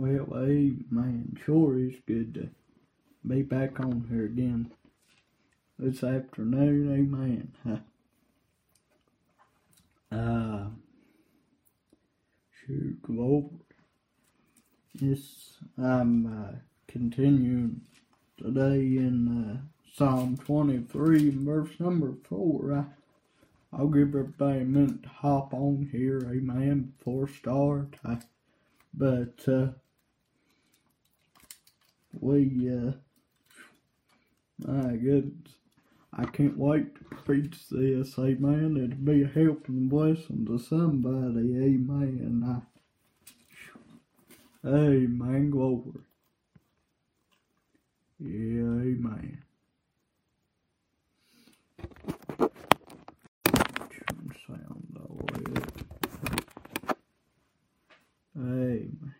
Well, amen. Sure is good to be back on here again this afternoon, amen. Shoot, Lord. Yes, I'm continuing today in Psalm 23, verse number 4. I'll give everybody a minute to hop on here, amen, before I start. My goodness, I can't wait to preach this, amen. It'll be a help and blessing to somebody, amen. Amen, glory. Yeah, amen. Turn sound all the way up. Amen.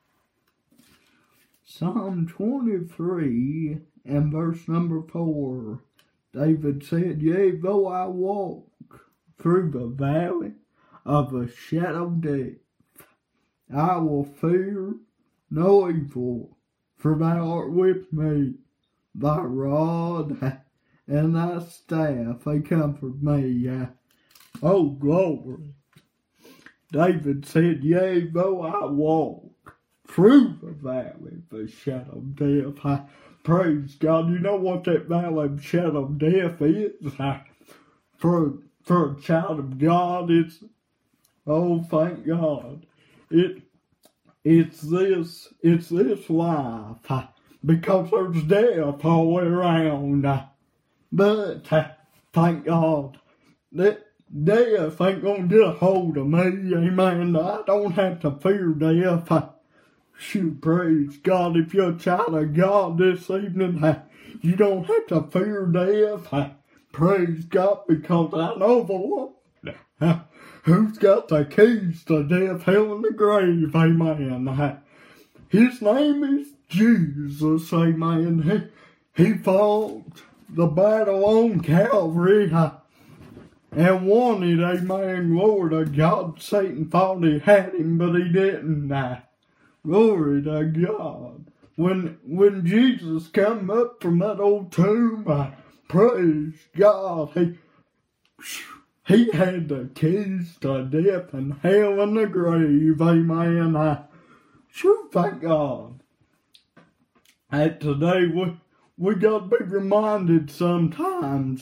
Psalm 23 and verse number 4. David said, Yea, though I walk through the valley of the shadow of death, I will fear no evil, for thou art with me. Thy rod and thy staff, they comfort me. Oh, glory. David said, Yea, though I walk through the valley of the shadow of death. Praise God. You know what that valley of shadow of death is? For a child of God, oh, thank God. It's this life, because there's death all the way around. But thank God that death ain't gonna get a hold of me, amen. I don't have to fear death. Shoot, praise God, if you're a child of God this evening, you don't have to fear death. Praise God, because I know the Lord who's got the keys to death, hell, and the grave, amen. His name is Jesus, amen. He fought the battle on Calvary and won it, amen. Glory to God. Satan thought he had him, but he didn't. Glory to God. When Jesus come up from that old tomb, praise God, he had the keys to death and hell and the grave, amen. Thank God. And today we got to be reminded sometimes.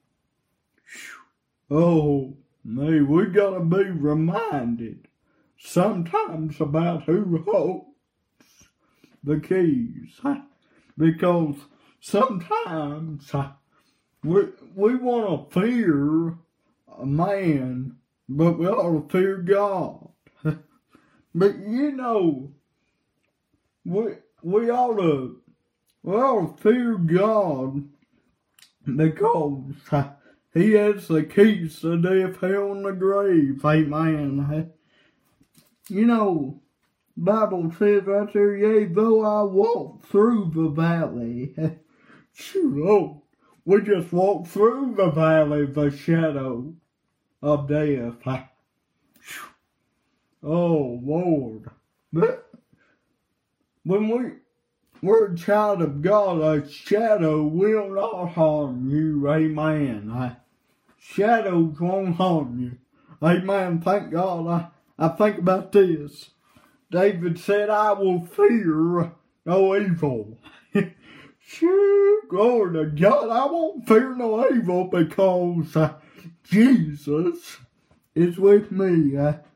We got to be reminded sometimes about who holds the keys. Because sometimes we want to fear a man, but we ought to fear God. But you know, we ought to fear God because He has the keys to death, hell, and the grave, amen. You know, Bible says right there, Yea, though I walk through the valley. Shoot, we just walk through the valley of the shadow of death. Oh, Lord. But when we're a child of God, a shadow will not harm you, amen. Shadows won't harm you, amen. Thank God. I think about this. David said, I will fear no evil. Sure, glory to God, I won't fear no evil because Jesus is with me.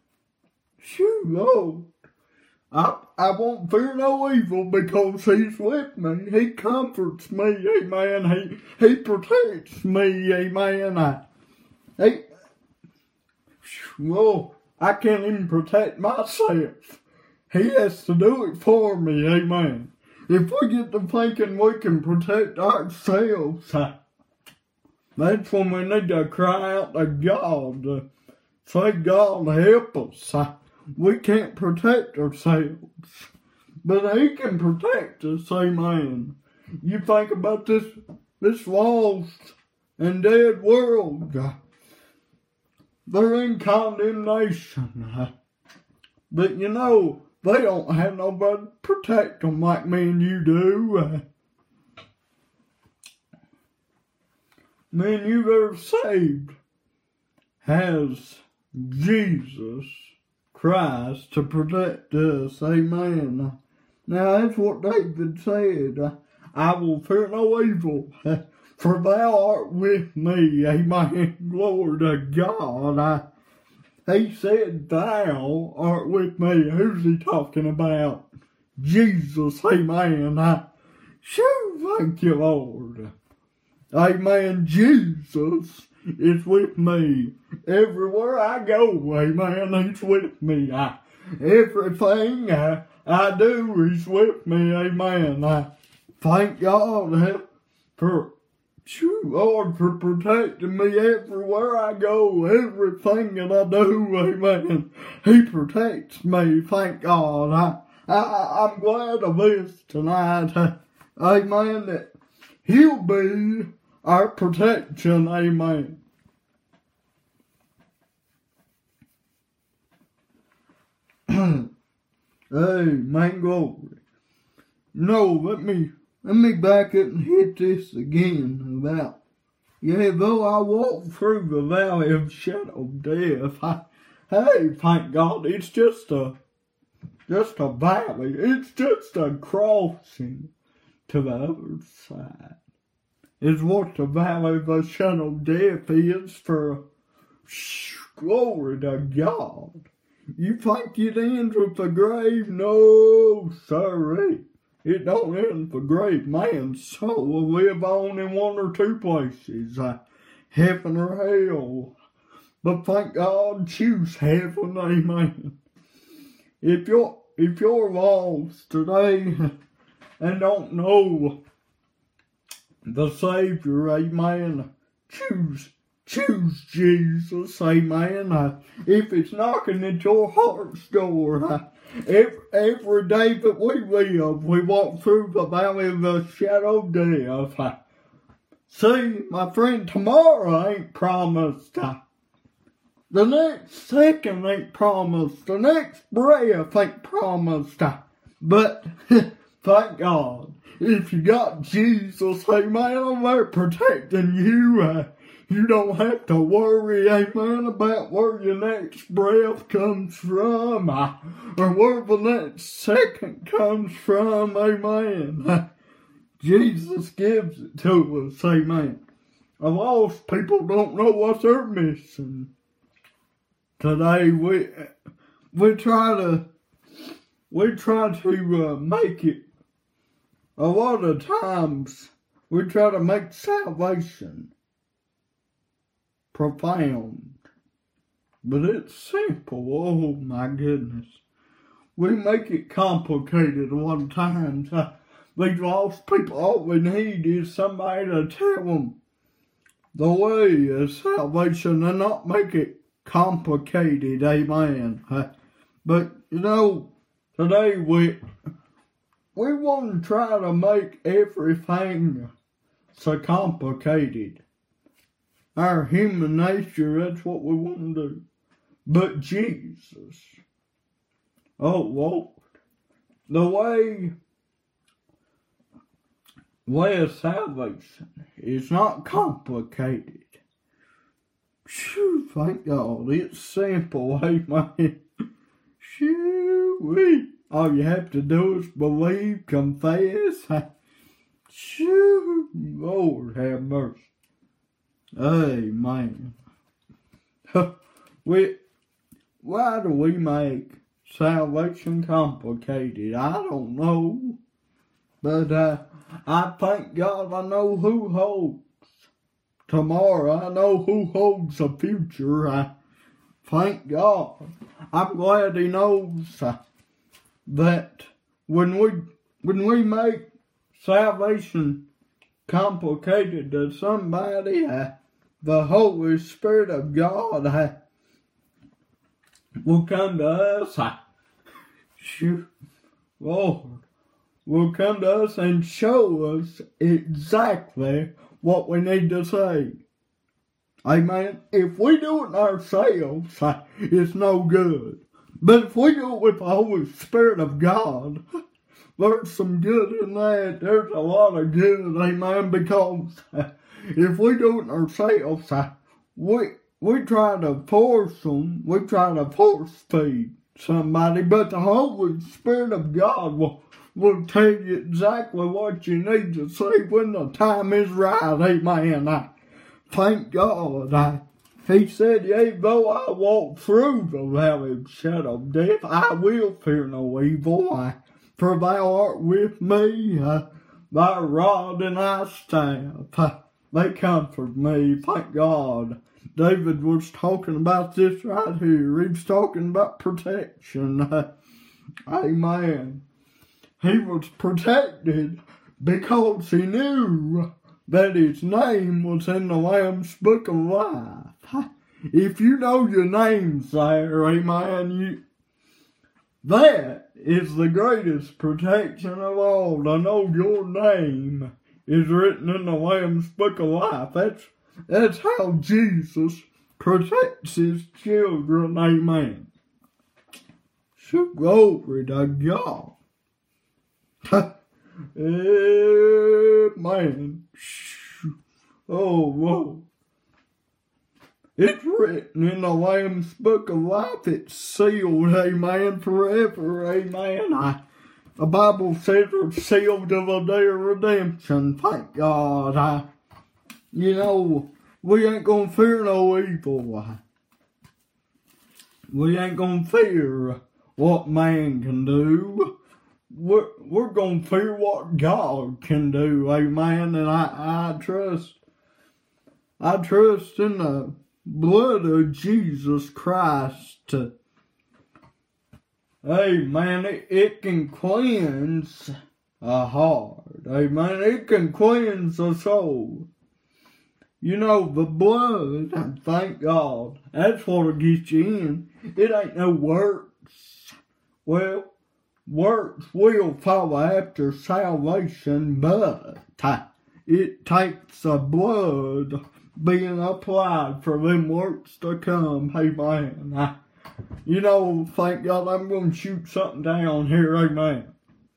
Lord, I won't fear no evil because He's with me. He comforts me, amen. He protects me, amen. I can't even protect myself. He has to do it for me, amen. If we get to thinking we can protect ourselves, that's when we need to cry out to God, say, God, help us. We can't protect ourselves, but He can protect us, amen. You think about this lost and dead world, they're in condemnation. But you know, they don't have nobody to protect them like me and you do. Me and you that are saved has Jesus Christ to protect us. Amen. Now that's what David said. I will fear no evil, for thou art with me. Amen. Glory to God. He said, thou art with me. Who's he talking about? Jesus. Amen. Thank you, Lord. Amen. Jesus is with me. Everywhere I go, amen, he's with me. Everything I do, he's with me. Amen. Thank God for Lord, for protecting me everywhere I go, everything that I do, amen. He protects me, thank God. I'm glad of this tonight, amen, that he'll be our protection, amen. Amen, glory. No, let me back up and hit this again about, though I walk through the valley of shadow of death, hey, thank God, it's just a valley. It's just a crossing to the other side. Is what the valley of the shadow of death is for. Glory to God. You think it ends with the grave? No, sirree. It don't end for grave. Man's soul will live on in one or two places, heaven or hell. But thank God, choose heaven, amen. If you're lost today and don't know the Savior, amen, choose Jesus, amen. If it's knocking at your heart's door, every day that we live, we walk through the valley of the shadow of death. See, my friend, tomorrow ain't promised. The next second ain't promised. The next breath ain't promised. But, thank God, if you got Jesus, amen, they're protecting you. You don't have to worry, amen, about where your next breath comes from, or where the next second comes from, amen. Jesus gives it to us, amen. A lost people don't know what they're missing. Today we try to make it. A lot of times we try to make salvation profound, but it's simple. Oh my goodness, we make it complicated a lot of times. These lost people, all they need is somebody to tell them the way of salvation and not make it complicated, amen. But today we want to try to make everything so complicated. Our human nature, that's what we want to do. But Jesus, oh Lord, the way of salvation is not complicated. Phew, thank God, it's simple, amen. Shoo-wee. All you have to do is believe, confess. Shoo, Lord have mercy. Amen. Why do we make salvation complicated? I don't know. But I thank God I know who holds tomorrow. I know who holds the future. Thank God. I'm glad he knows that when we make salvation complicated to somebody, the Holy Spirit of God will come to us. Lord, will come to us and show us exactly what we need to say. Amen. If we do it ourselves, it's no good. But if we do it with the Holy Spirit of God, there's some good in that. There's a lot of good, amen, because if we do it ourselves, we try to force them, we try to force feed somebody, but the Holy Spirit of God will tell you exactly what you need to say when the time is right, amen. I thank God. He said, yea, though I walk through the valley of shadow of death, I will fear no evil, for thou art with me, thy rod and thy staff, they comfort me, thank God. David was talking about this right here. He was talking about protection. Amen. He was protected because he knew that his name was in the Lamb's Book of Life. If you know your name's there, amen, that is the greatest protection of all, to know your name is written in the Lamb's Book of Life. That's how Jesus protects his children, amen. So glory to God. Amen. Oh, whoa. It's written in the Lamb's Book of Life. It's sealed, amen, forever, amen. The Bible says it's sealed to the day of redemption. Thank God. We ain't gonna fear no evil. We ain't gonna fear what man can do. We're gonna fear what God can do, amen. And I trust in the blood of Jesus Christ. Amen. It can cleanse a heart. Amen. It can cleanse a soul. The blood, thank God, that's what'll get you in. It ain't no works. Well, works will follow after salvation, but it takes the blood being applied for them works to come. Amen. Thank God, I'm going to shoot something down here. Amen.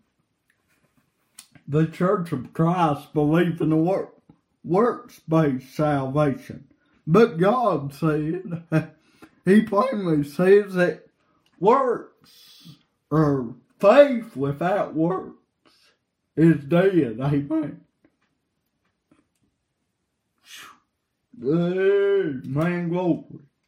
The Church of Christ believes in the works-based salvation. But God said, He plainly says that works, or faith without works, is dead. Amen. Amen, glory.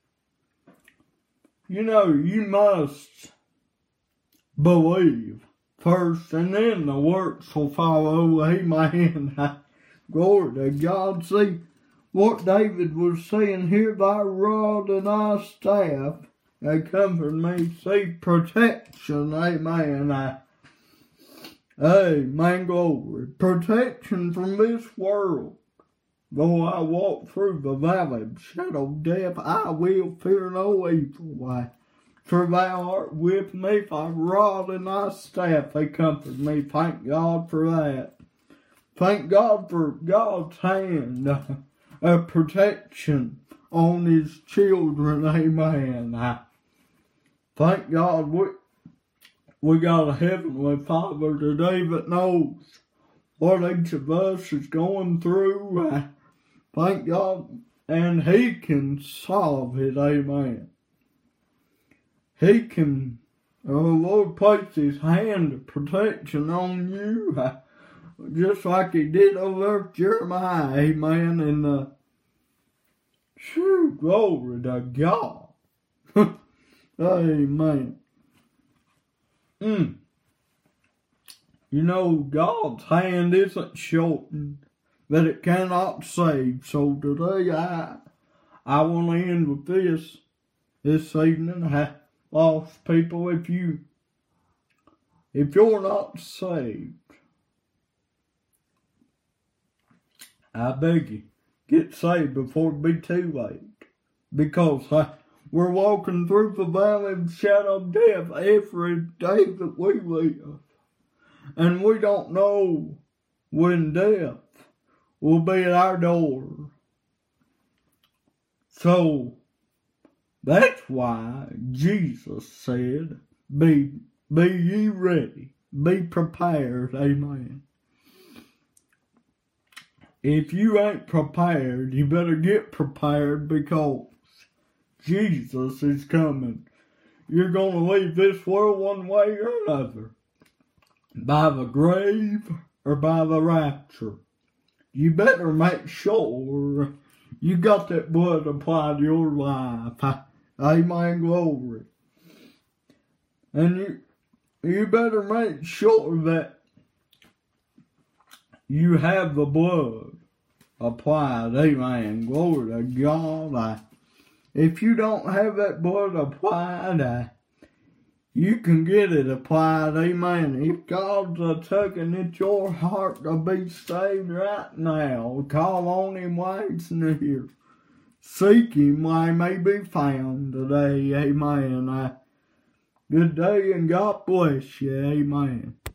You must believe first, and then the works will follow. Amen. Glory to God. See what David was saying here, thy rod and thy staff, they comfort me. See, protection, amen. Amen, glory. Protection from this world. Though I walk through the valley of shadow of death, I will fear no evil. For thou art with me, thy rod and thy staff, they comfort me. Thank God for that. Thank God for God's hand of protection on His children, amen. Thank God we got a Heavenly Father today that knows what each of us is going through. Thank God, and He can solve it, amen. He can, the Lord place His hand of protection on you. Just like He did over Jeremiah, amen, and glory to God. Amen. God's hand isn't shortened, that it cannot save. So today I want to end with this evening. Lost people, if you're not saved, I beg you, get saved before it be too late. Because we're walking through the valley of the shadow of death every day that we live. And we don't know when death will be at our door. So, That's why Jesus said, be ye ready, be prepared, amen. If you ain't prepared, you better get prepared because Jesus is coming. You're going to leave this world one way or another, by the grave or by the rapture. You better make sure you got that blood applied to your life. Amen, glory. And you better make sure that you have the blood applied. Amen, glory to God. If you don't have that blood applied, you can get it applied, amen. If God's tugging at your heart to be saved right now, call on Him while He's near. Seek Him while He may be found today, amen. Good day and God bless you, amen.